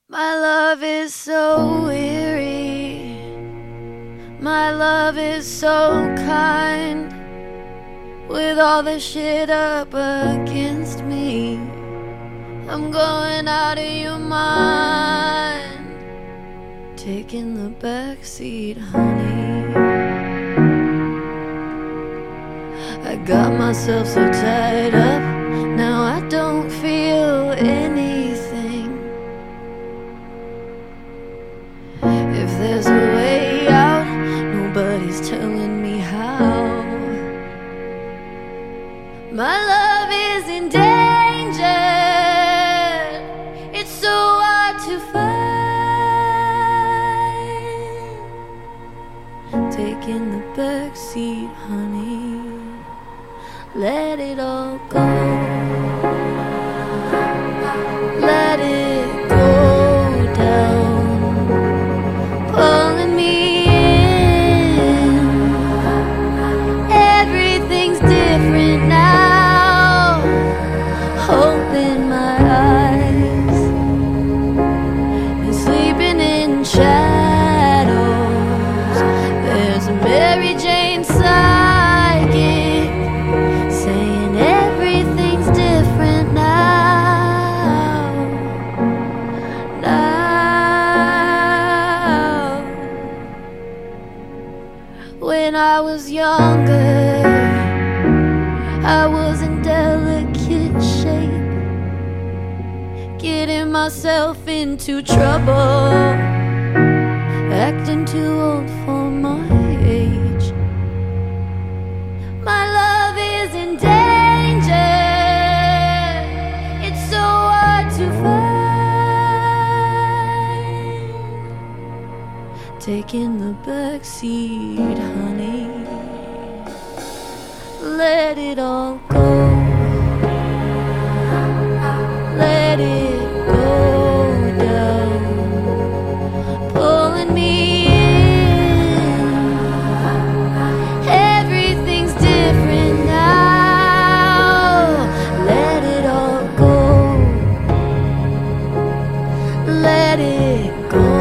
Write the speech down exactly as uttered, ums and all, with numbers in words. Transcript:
My love is so weary. My love is so kind. With all the shit up against me, I'm going out of your mind, taking the backseat, honey. I got myself so tied up, now I don't feel anything. If there's a way out, nobody's telling me how. My love is in danger, it's so hard to find. Taking the backseat, honey, let it all go. Let it go down, pulling me in. Everything's different now. Open my eyes and sleeping in shadows. There's a Mary Jane psychic saying everything's different now. Now, when I was younger, I was in delicate shape, getting myself into trouble, acting too old for my age. My love is in danger, it's so hard to find. Taking the backseat, honey, let it all go. Let it go down, pulling me in. Everything's different now. Let it all go. Let it go.